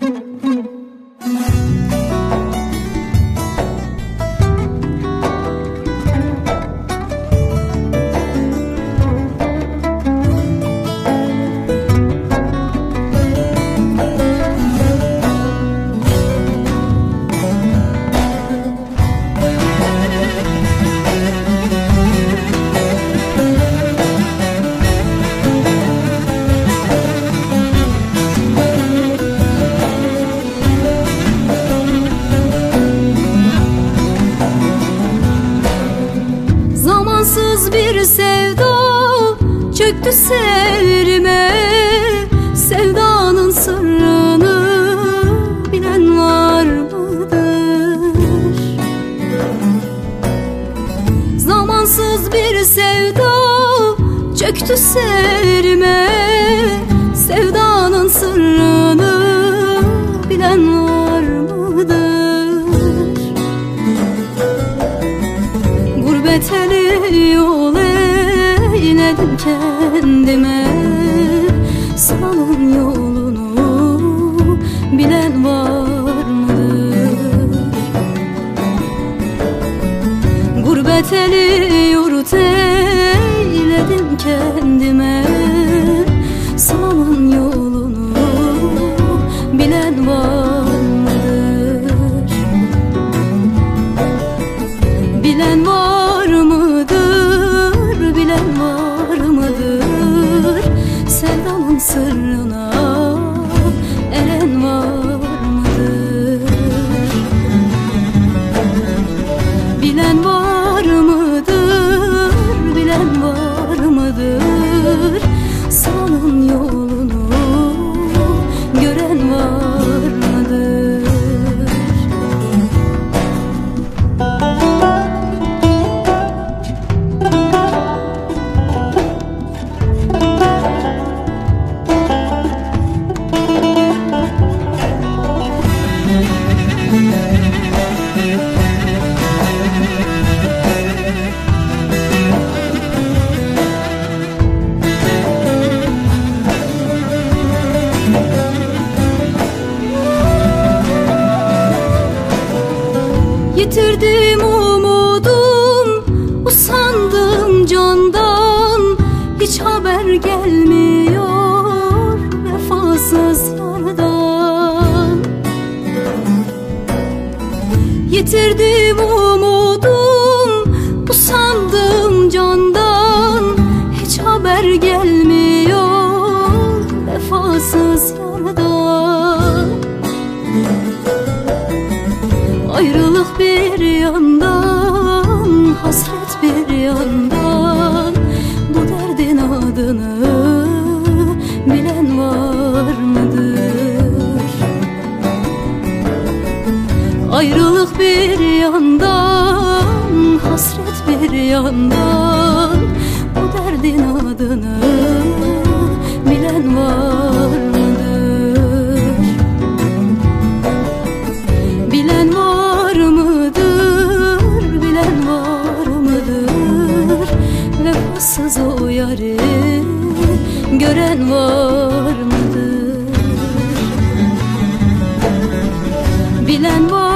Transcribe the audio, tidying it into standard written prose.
Bir sevda çöktü sevrime, sevdanın sırrını bilen var mıdır? Zamansız bir sevda çöktü sevrime, sevdanın sırrını bilen var mıdır? Gurbet eli yol eyledim kendime, salın yolunu bilen var mıdır? Gurbet eli yurt eyledim kendime, salın yolunu bilen var mıdır? Bilen var mıdır, bilen var mıdır? Sevdanın sırrına eren var mıdır? Bilen var mıdır, bilen var mıdır? Salın yolunu gören var mıdır? Yitirdim umudum, usandım candan, hiç haber gelmiyor vefasız yardan. Yitirdim umudum, usandım candan, hiç haber gelmiyor vefasız yardan. Ayrılık bir yandan, hasret bir yandan, bu derdin adını bilen var mıdır? Ayrılık bir yandan, hasret bir yandan, bu derdin adını bilen var mıdır? Bilen var mıdır, bilen var mıdır? Vefasız o yarı gören var mıdır? Bilen var